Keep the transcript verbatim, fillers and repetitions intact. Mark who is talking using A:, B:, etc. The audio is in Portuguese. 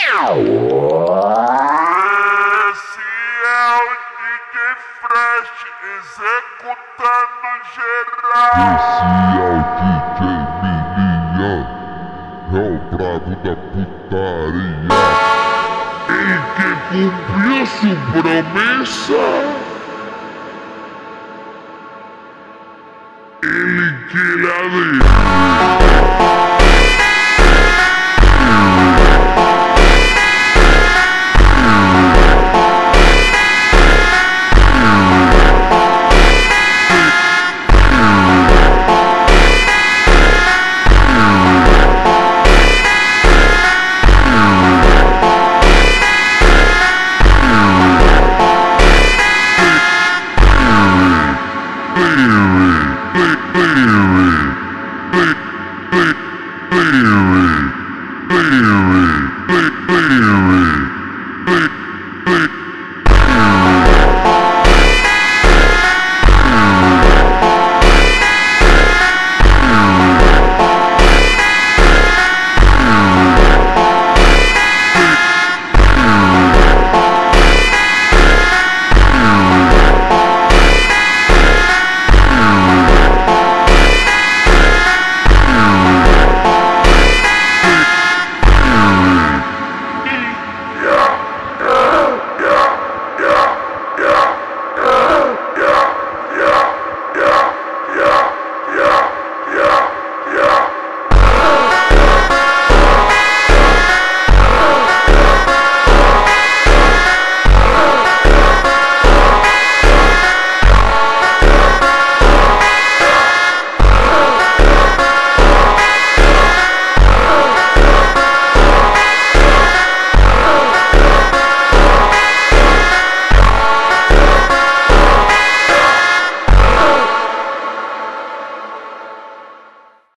A: Esse é o D J Fresh executando geral.
B: Esse é o D J Milian, é o brabo da putaria.
A: Em que cumpriu sua promessa.